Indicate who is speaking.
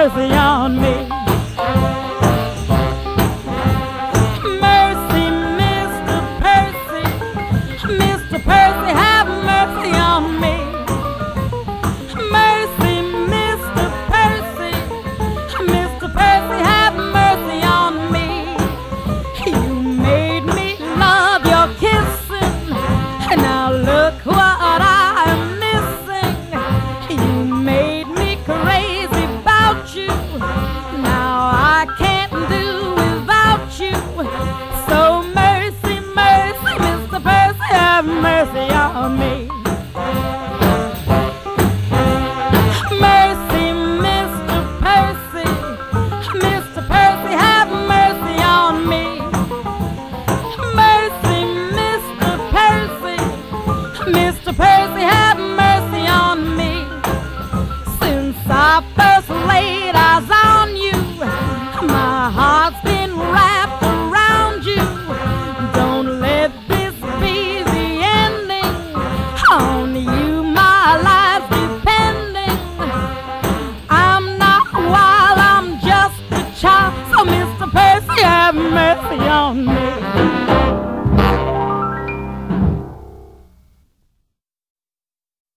Speaker 1: mercy on me. Mercy, Mr. Percy, Mr. Percy, have mercy on me. Mercy, Mr. Percy, Mr. Percy, have mercy on me. You made me love your kissing, and now look what I'm missing. You made me crazy about you, now I can't do without you. So mercy, mercy, Mr. Percy, have mercy on me. Mercy, Mr. Percy, Mr. Percy, have mercy on me. Mercy, Mr. Percy, Mr. Percy, have mercy on me. Since I first laid eyes on you, my heart's been wrapped around you. Don't let this be the ending. On you my life's depending. I'm not wild, I'm just a child. So Mr. Percy, have mercy on me.